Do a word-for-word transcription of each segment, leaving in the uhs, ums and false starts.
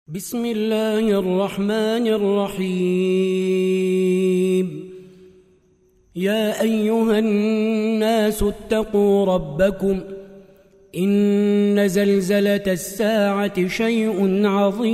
بسم الله الرحمن الرحيم. يا أيها الناس اتقوا ربكم إن زلزلة الساعة شيء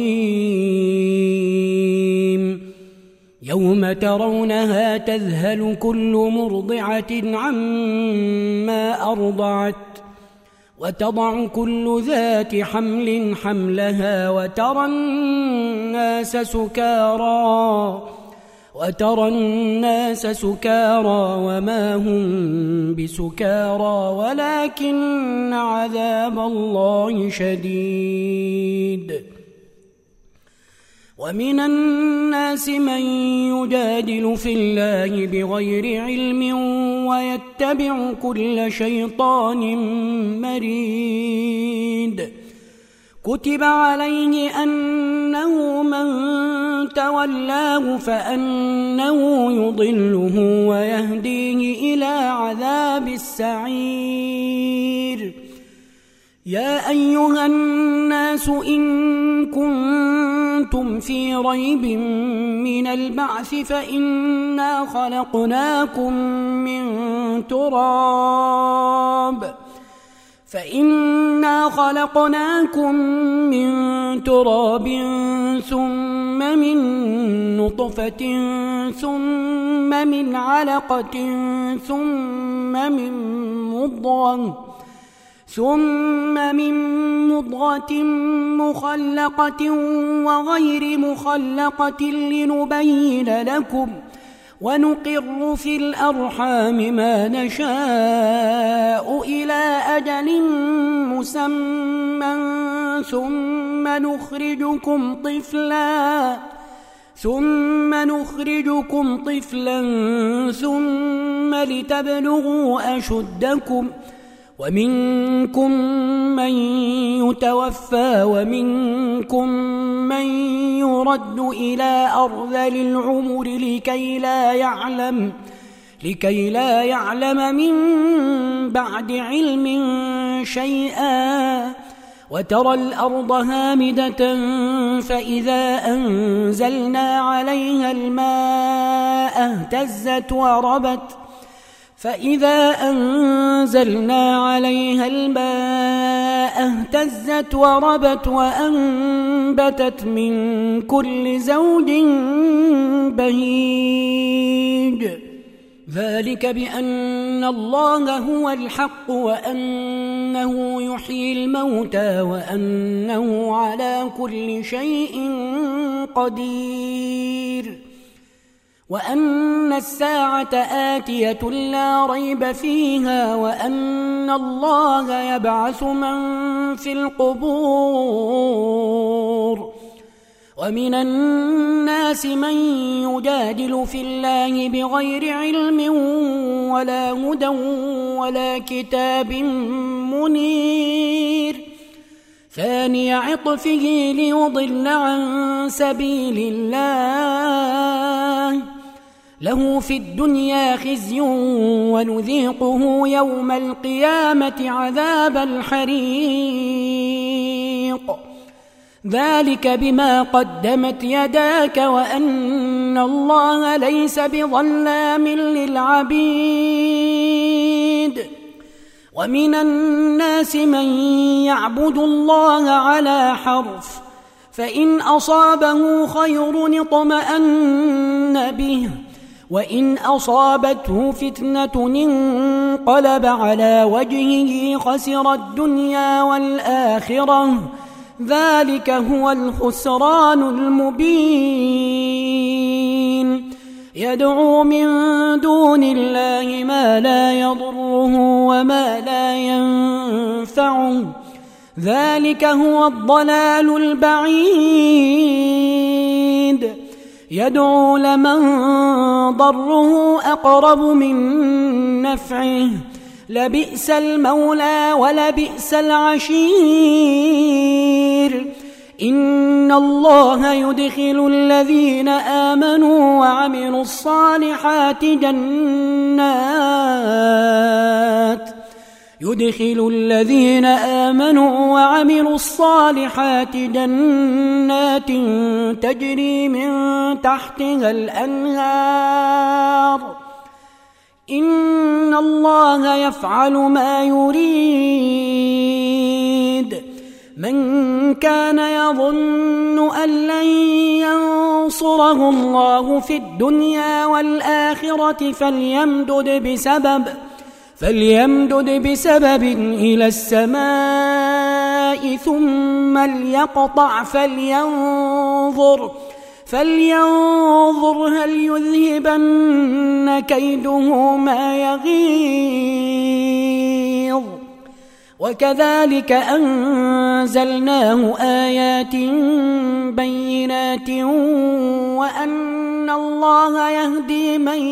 عظيم يوم ترونها تذهل كل مرضعة عما أرضعت وتضع كل ذات حمل حملها وترى الناس سكارى وترى الناس سكارى وما هم بسكارى ولكن عذاب الله شديد. ومن الناس من يجادل في الله بغير علم ويتبع كل شيطان مريد. كتب عليه أنه من تولاه فأنه يضله ويهديه إلى عذاب السعير. يا أيها الناس إن كنتم في ريب من البعث فإنا خلقناكم من تراب فإنا خلقناكم من تراب ثم من نطفة ثم من علقة ثم من مضغة ثم من مضغة مخلقة وغير مخلقة لنبين لكم ونقر في الأرحام ما نشاء إلى أجل مسمى ثم نخرجكم طفلا ثم نخرجكم طفلا ثم لتبلغوا أشدكم ومنكم من يتوفى ومنكم من يرد إلى أرذل العمر لكي لا يعلم لكي لا يعلم من بعد علم شيئا. وترى الأرض هامدة فإذا أنزلنا عليها الماء اهتزت وربت فإذا أنزلنا عليها الماء اهتزت وربت وأنبتت من كل زوج بهيج. ذلك بأن الله هو الحق وأنه يحيي الموتى وأنه على كل شيء قدير وأن الساعة آتية لا ريب فيها وأن الله يبعث من في القبور. ومن الناس من يجادل في الله بغير علم ولا هدى ولا كتاب منير. ثاني عطفه ليضل عن سبيل الله له في الدنيا خزي ونذيقه يوم القيامة عذاب الحريق. ذلك بما قدمت يداك وأن الله ليس بظلام للعبيد. ومن الناس من يعبد الله على حرف فإن أصابه خير اطمأن به وإن أصابته فتنة انقلب على وجهه خسر الدنيا والآخرة. ذلك هو الخسران المبين. يدعو من دون الله ما لا يضره وما لا ينفعه. ذلك هو الضلال البعيد. يدعو لمن ضره أقرب من نفعه لبئس المولى ولبئس العشير. إن الله يدخل الذين آمنوا وعملوا الصالحات جنات يدخل الذين آمنوا وعملوا الصالحات جنات تجري من تحتها الأنهار إن الله يفعل ما يريد. من كان يظن أن لن ينصره الله في الدنيا والآخرة فليمدد بسبب فليمدد بسبب إلى السماء ثم ليقطع فلينظر فلينظر هل يذهبن كيده ما يغيظ. وكذلك أنزلناه آيات بينات وأن الله يهدي من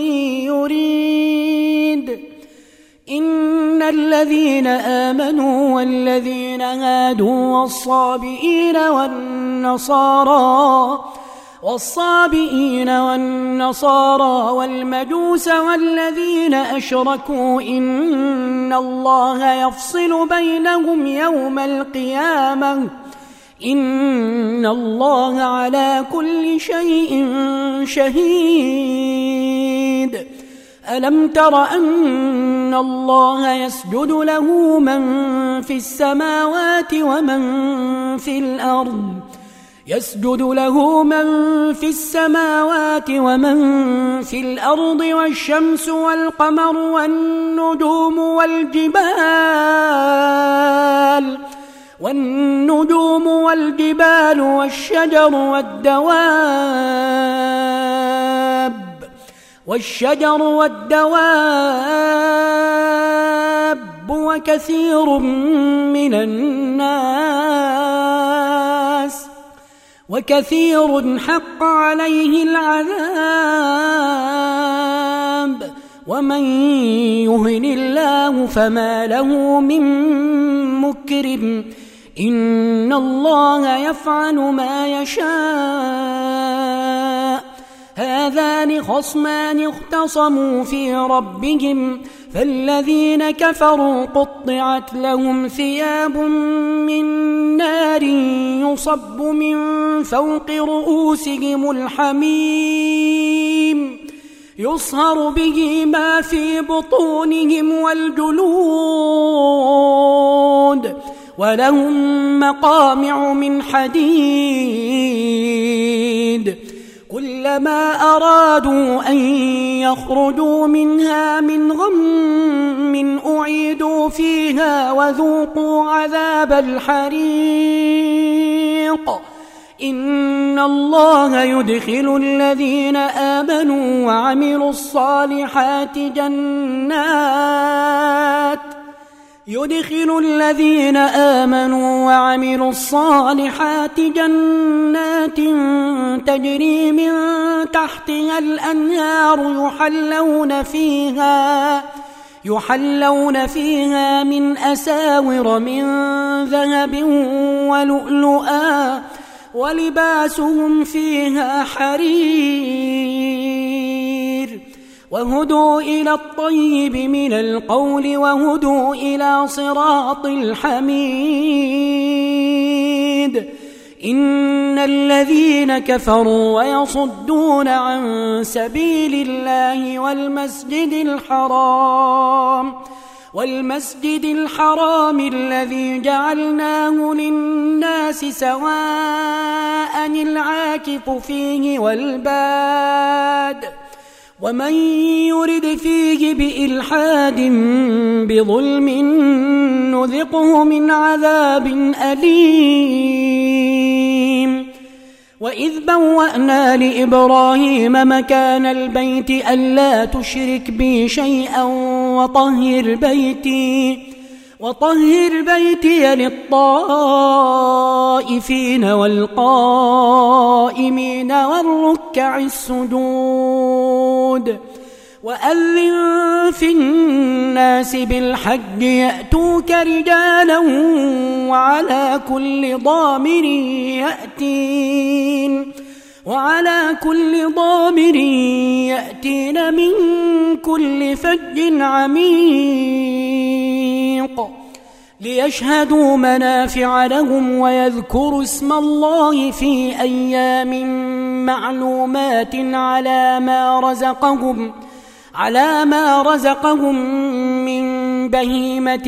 يريد. إن الذين آمنوا والذين هادوا والصابئين والنصارى والصابئين والنصارى والمجوس والذين أشركوا إن الله يفصل بينهم يوم القيامة إن الله على كل شيء شهيد. ألم تر أن الله يسجد له من في السماوات ومن في الأرض يسجد له من في السماوات ومن في الأرض والشمس والقمر والنجوم والجبال والنجوم والجبال والشجر والدواب والشجر والدواب وكثير من الناس وكثير حق عليه العذاب ومن يهن الله فما له من مكرم إن الله يفعل ما يشاء. هذان خصمان اختصموا في ربهم فالذين كفروا قطعت لهم ثياب من نار يصب من فوق رؤوسهم الحميم يصهر به ما في بطونهم والجلود ولهم مقامع من حديد كلما أرادوا أن يخرجوا منها من غم أعيدوا فيها وذوقوا عذاب الحريق. إن الله يدخل الذين آمنوا وعملوا الصالحات جنات يدخل الذين آمنوا وعملوا الصالحات جنات تجري من تحتها الأنهار يحلون فيها يحلون فيها من أساور من ذهب ولؤلؤا ولباسهم فيها حرير وهدوا إلى الطيب من القول وهدوا إلى صراط الحميد. إن الذين كفروا ويصدون عن سبيل الله والمسجد الحرام والمسجد الحرام الذي جعلناه للناس سواء العاكف فيه والباد ومن يرد فيه بإلحاد بظلم نذقه من عذاب أليم. وإذ بوأنا لإبراهيم مكان البيت ألا تشرك بي شيئا وطهر بيتي وطهر بيتي للطائفين والقائمين والركع السجود وأذن في الناس بالحج يأتوك رجالا وعلى كل ضامر يأتين وعلى كل ضامر يأتين من كل فج عميق. الطريق ليشهدوا منافع لهم ويذكروا اسم الله في أيام معلومات على ما رزقهم على ما رزقهم من بهيمة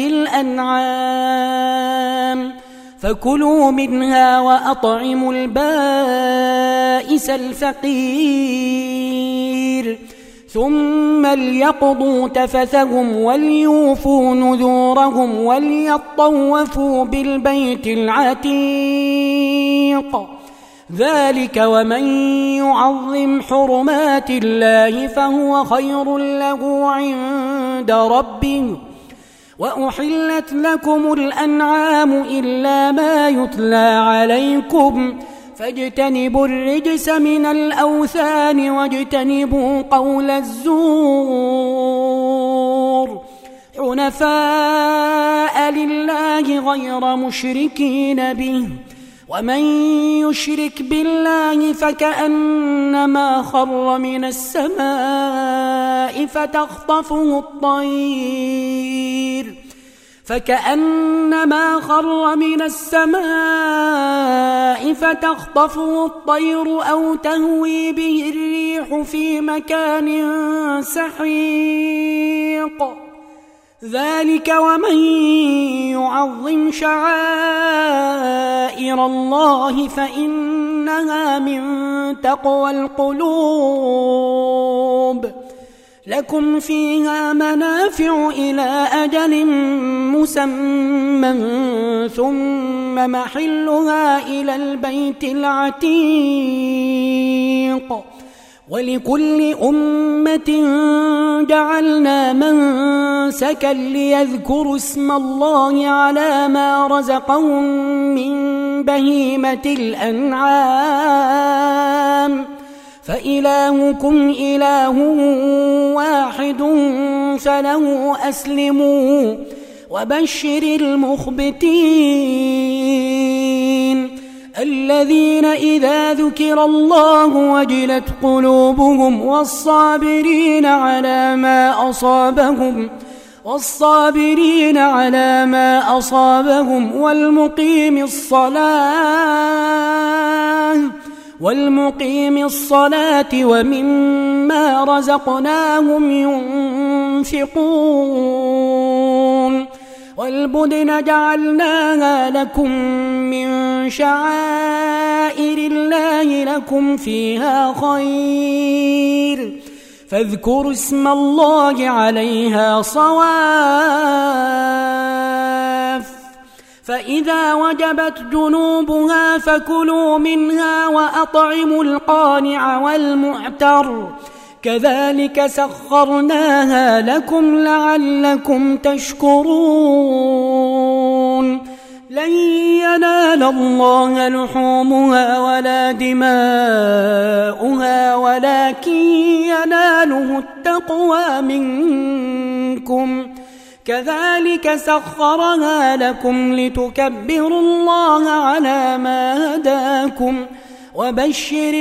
الأنعام فكلوا منها وأطعموا البائس الفقير ثم ليقضوا تفثهم وليوفوا نذورهم وليطوفوا بالبيت العتيق ذلك ومن يعظم حرمات الله فهو خير له عند ربه وأحلت لكم الأنعام إلا ما يتلى عليكم فاجتنبوا الرجس من الأوثان واجتنبوا قول الزور حنفاء لله غير مشركين به ومن يشرك بالله فكأنما خر من السماء فتخطفه الطير فكأنما خر من السماء فتخطفه الطير أو تهوي به الريح في مكان سحيق ذلك ومن يعظم شعائر الله فإنها من تقوى القلوب لكم فيها منافع إلى أجل مسمى ثم محلها إلى البيت العتيق ولكل أمة جعلنا منسكا ليذكروا اسم الله على ما رزقهم من بهيمة الأنعام فإلهكم إله واحد فله أسلموا وبشر المخبتين الذين إذا ذكر الله وجلت قلوبهم والصابرين على ما أصابهم والصابرين على ما أصابهم والمقيم الصلاة والمقيم الصلاة ومما رزقناهم ينفقون والبدن جعلناها لكم من شعائر الله لكم فيها خير فاذكروا اسم الله عليها صواف فإذا وجبت جنوبها فكلوا منها وأطعموا القانع والمعتر كذلك سخرناها لكم لعلكم تشكرون لن ينال الله لحومها ولا دماؤها ولكن يناله التقوى منكم كذلك سخرها لكم لتكبروا الله على ما هداكم وبشر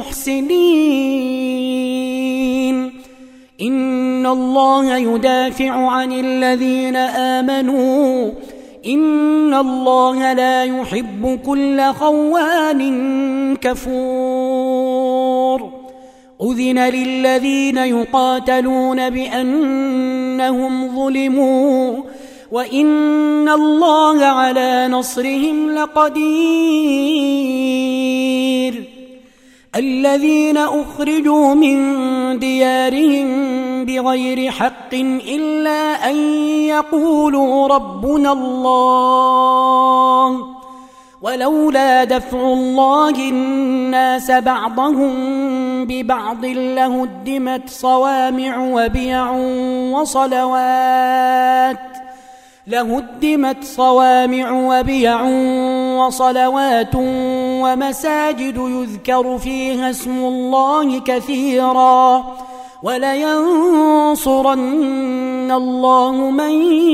المحسنين إن الله يدافع عن الذين آمنوا إن الله لا يحب كل خوان كفور أذن للذين يقاتلون بأنهم ظلموا وإن الله على نصرهم لقدير الذين أخرجوا من ديارهم بغير حق إلا أن يقولوا ربنا الله ولولا دفع الله الناس بعضهم ببعض لهدمت صوامع وبيع وصلوات لهدمت صوامع وبيع وصلوات ومساجد يذكر فيها اسم الله كثيرا ولينصرن الله من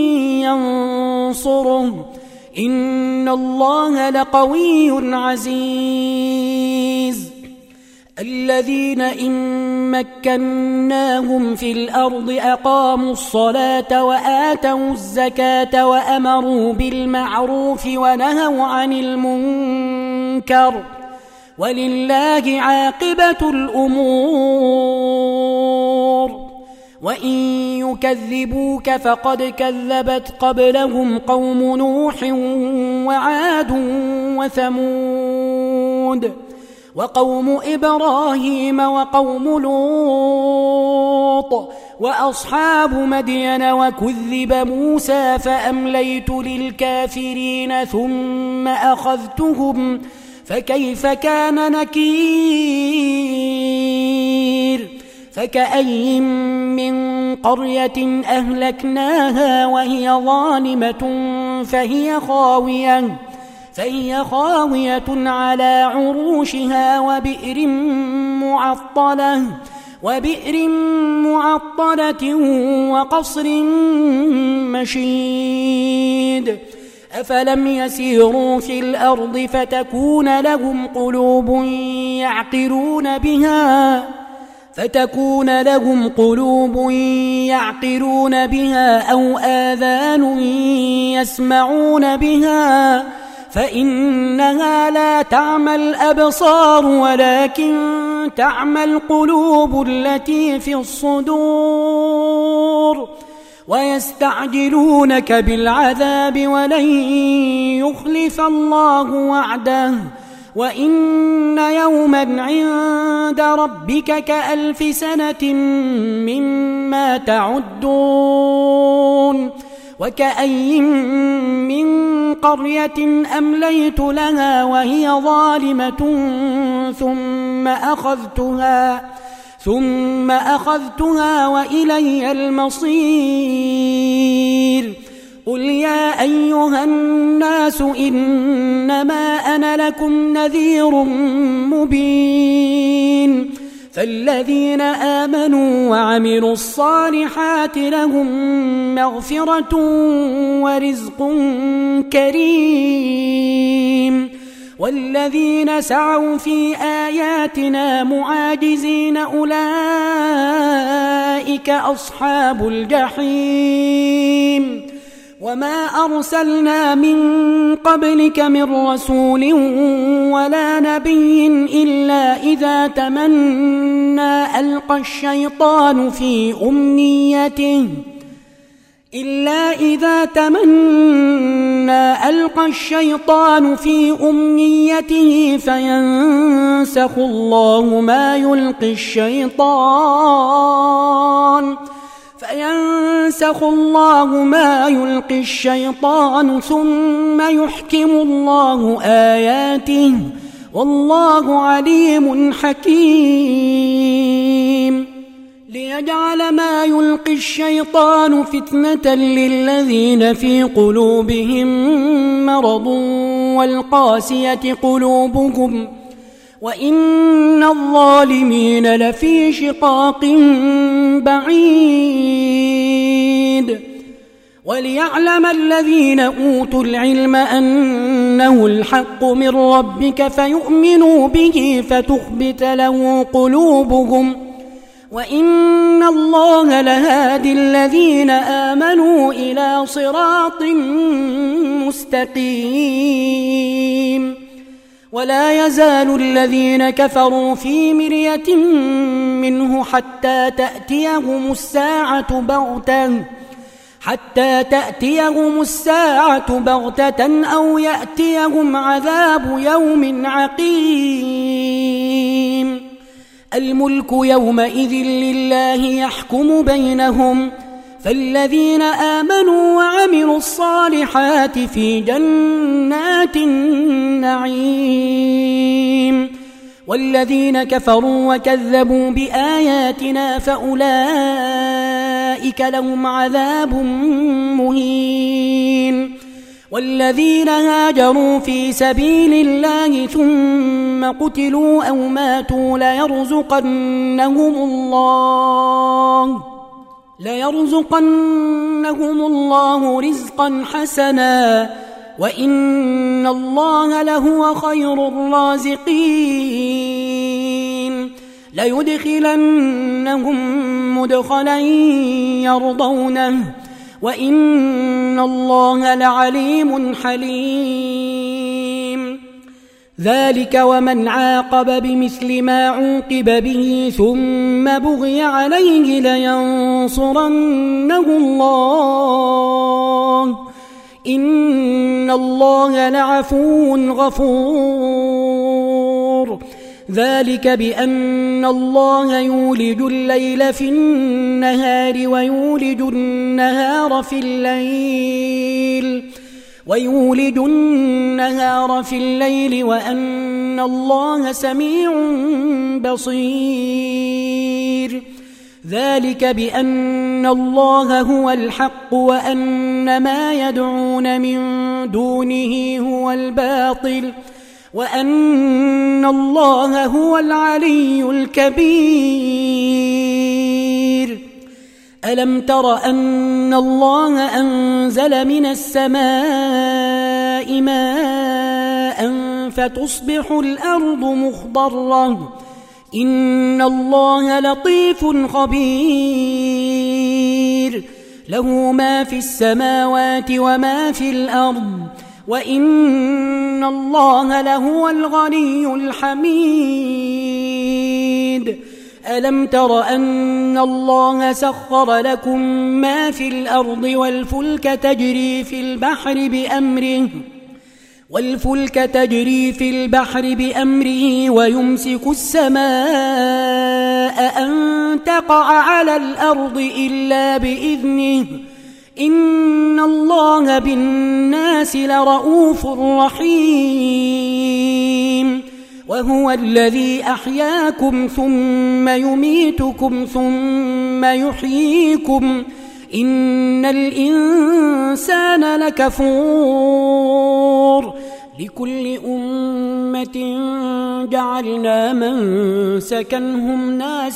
ينصره إن الله لقوي عزيز الذين إن مكناهم في الأرض أقاموا الصلاة وآتوا الزكاة وأمروا بالمعروف ونهوا عن المنكر ولله عاقبة الأمور وإن يكذبوك فقد كذبت قبلهم قوم نوح وعاد وثمود وقوم إبراهيم وقوم لوط وأصحاب مدين وكذب موسى فأمليت للكافرين ثم أخذتهم فكيف كان نكير فكأي من قرية أهلكناها وهي ظالمة فهي خاوية فهي خاوية على عروشها وبئر معطلة وبئر معطلة وقصر مشيد أفلم يسيروا في الأرض فتكون لهم قلوب يعقلون بها فتكون لهم قلوب يعقلون بها أو آذان يسمعون بها فإنها لا تعمى الأبصار ولكن تعمى القلوب التي في الصدور ويستعجلونك بالعذاب ولن يخلف الله وعده وإن يوما عند ربك كألف سنة مما تعدون وكأي من قرية أمليت لها وهي ظالمة ثم أخذتها ثم أخذتها وإلي المصير قل يا أيها الناس إنما أنا لكم نذير مبين فالذين آمنوا وعملوا الصالحات لهم مغفرة ورزق كريم والذين سعوا في آياتنا معاجزين أولئك أصحاب الجحيم وما أرسلنا من قبلك من رسول ولا نبي إلا إذا تمنى ألقى الشيطان في أمنيته إلا إذا تمنى ألقى الشيطان في أمنيته فينسخ الله ما يلقي الشيطان فينسخ الله ما يلقي الشيطان ثم يحكم الله آياته والله عليم حكيم ليجعل ما يلقي الشيطان فتنة للذين في قلوبهم مرض والقاسية قلوبهم وإن الظالمين لفي شقاق بعيد وليعلم الذين أوتوا العلم أنه الحق من ربك فيؤمنوا به فتخبت له قلوبهم وإن الله لهادي الذين آمنوا إلى صراط مستقيم ولا يزال الذين كفروا في مرية منه حتى تأتيهم الساعة بغتة حتى تأتيهم الساعة بغتة أو يأتيهم عذاب يوم عقيم الملك يومئذ لله يحكم بينهم فالذين آمنوا وعملوا الصالحات في جنات النعيم والذين كفروا وكذبوا بآياتنا فأولئك لهم عذاب مهين والذين هاجروا في سبيل الله ثم قتلوا أو ماتوا ليرزقنهم الله ليرزقنهم الله رزقا حسنا وإن الله لهو خير الرازقين ليدخلنهم مدخلا يرضونه وإن الله لعليم حليم. ذلك ومن عاقب بمثل ما عوقب به ثم بغي عليه لينصرنه الله إن الله لعفو غفور. ذلك بأن الله يولج الليل في النهار ويولج النهار في الليل ويولج النهار في الليل وأن الله سميع بصير. ذلك بأن الله هو الحق وأن ما يدعون من دونه هو الباطل وأن الله هو العلي الكبير. ألم تر أن الله أنزل من السماء ماء فتصبح الأرض مخضرة إن الله لطيف خبير. له ما في السماوات وما في الأرض وإن الله لهو الغني الحميد. ألم تر أن الله سخر لكم ما في الأرض والفلك تجري في البحر بأمره والفلك تجري في البحر بأمره ويمسك السماء أن تقع على الأرض إلا بإذنه إن الله بالناس لرؤوف رحيم. وهو الذي أحياكم ثم يميتكم ثم يحييكم إن الإنسان لكفور. لكل أمة جعلنا منسكا هم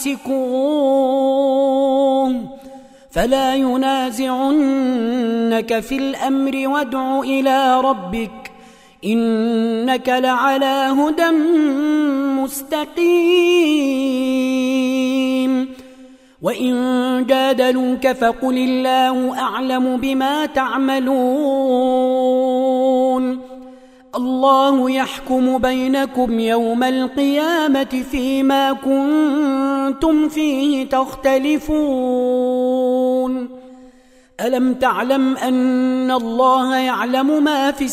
ناسكوه فلا ينازعنك في الأمر وادع إلى ربك إنك لعلى هدى مستقيم. وإن جادلوك فقل الله أعلم بما تعملون. الله يحكم بينكم يوم القيامة فيما كنتم فيه تختلفون. ألم تعلم أن الله يعلم ما في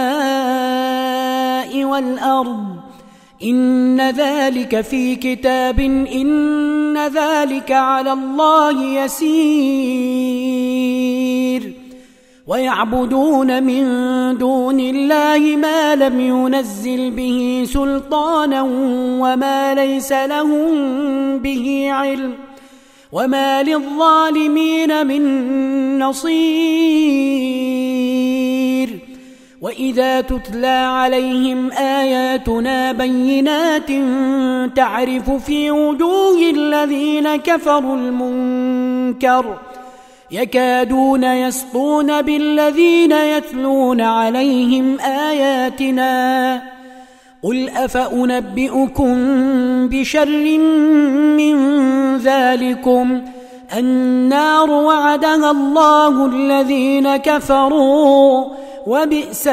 السماء والأرض إن ذلك في كتاب إن ذلك على الله يسير. ويعبدون من دون الله ما لم ينزل به سلطانا وما ليس لهم به علم وما للظالمين من نصير. وإذا تتلى عليهم آياتنا بينات تعرف في وجوه الذين كفروا المنكر يكادون يسطون بالذين يتلون عليهم آياتنا قل أفأنبئكم بشر من ذلكم النار وعدها الله الذين كفروا وبئس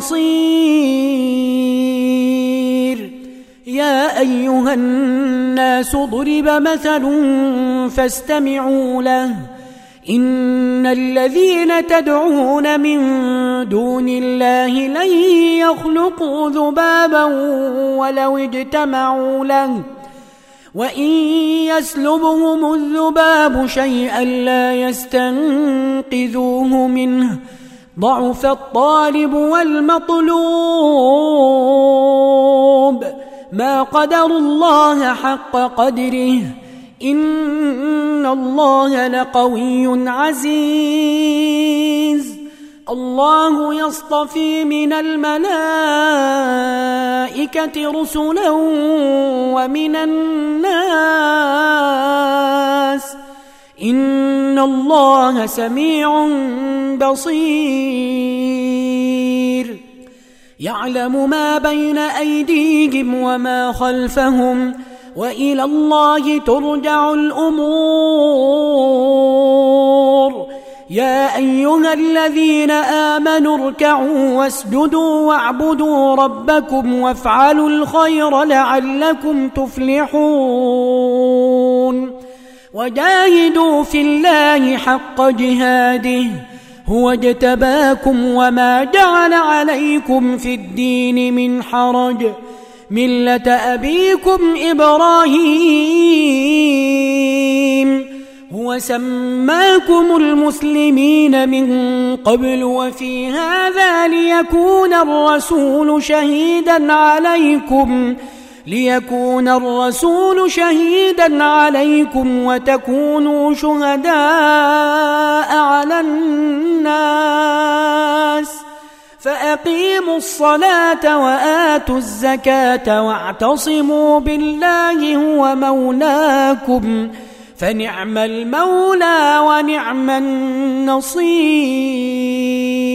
المصير. يا أيها الناس ضرب مثل فاستمعوا له إن الذين تدعون من دون الله لن يخلقوا ذبابا ولو اجتمعوا له وإن يسلبهم الذباب شيئا لا يستنقذوه منه ضعف الطالب والمطلوب ما قدروا الله حق قدره إن الله لقوي عزيز. الله يصطفي من الملائكة رسلا ومن الناس إن الله سميع بصير. يعلم ما بين أيديهم وما خلفهم وإلى الله ترجع الأمور. يا أيها الذين آمنوا اركعوا واسجدوا واعبدوا ربكم وافعلوا الخير لعلكم تفلحون. وجاهدوا في الله حق جهاده هو اجتباكم وما جعل عليكم في الدين من حرج ملة أبيكم إبراهيم هو سماكم المسلمين من قبل وفي هذا ليكون الرسول شهيدا عليكم ليكون الرسول شهيدا عليكم وتكونوا شهداء على الناس فأقيموا الصلاة وآتوا الزكاة واعتصموا بالله هو مولاكم فنعم المولى ونعم النصير.